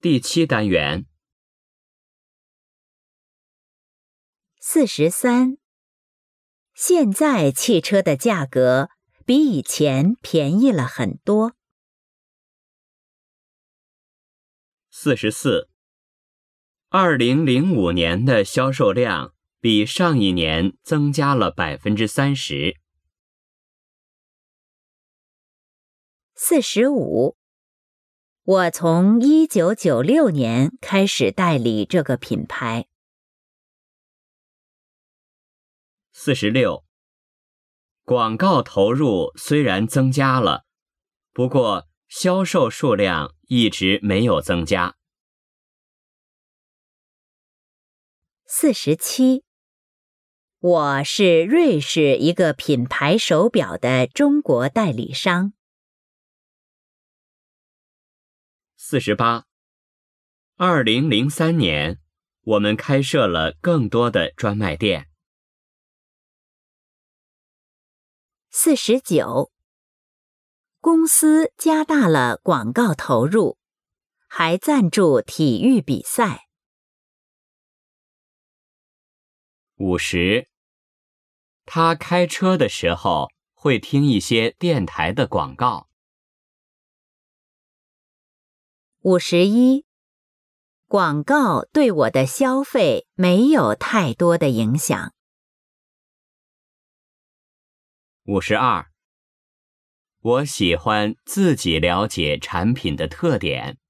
第7单元。 43. 现在汽车的价格比以前便宜了很多。 44. 2005年的销售量比上一年增加了 30%。 45. 我从1996年开始代理这个品牌。 46. 广告投入虽然增加了，不过销售数量一直没有增加。 47. 我是瑞士一个品牌手表的中国代理商。 48. 2003年，我们开设了更多的专卖店。 49. 公司加大了广告投入，还赞助体育比赛。 50. 他开车的时候会听一些电台的广告。 51. 广告对我的消费没有太多的影响。 52. 我喜欢自己了解产品的特点。